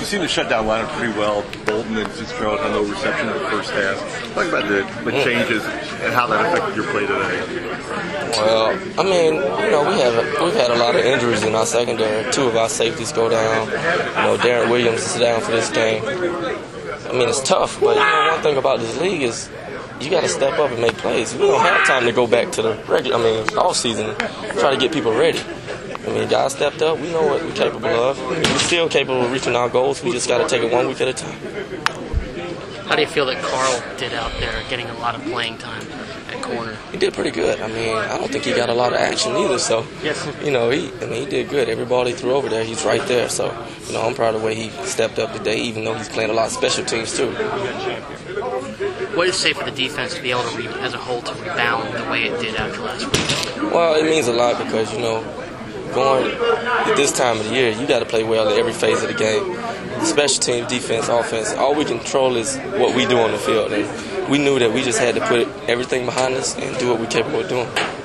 seemed to shut down lineup pretty well. Bolton and Fitzgerald had no reception in the first half. Talk about the changes and how that affected your play today. Well, I mean, we've had a lot of injuries in our secondary. 2 of our safeties go down. Darren Williams is down for this game. I mean, it's tough, but one thing about this league is you got to step up and make plays. We don't have time to go back to the off season, try to get people ready. Guys stepped up. We know what we're capable of. We're still capable of reaching our goals. We just got to take it 1 week at a time. How do you feel that Carl did out there, getting a lot of playing time at corner? He did pretty good. I don't think he got a lot of action either. So, yes. He did good. Every ball he threw over there, he's right there. So, I'm proud of the way he stepped up today, even though he's playing a lot of special teams too. What does it say for the defense to be able to, as a whole, to rebound the way it did after last week? Well, it means a lot because, going at this time of the year, you got to play well at every phase of the game. Special teams, defense, offense, all we control is what we do on the field. And we knew that we just had to put everything behind us and do what we're capable of doing.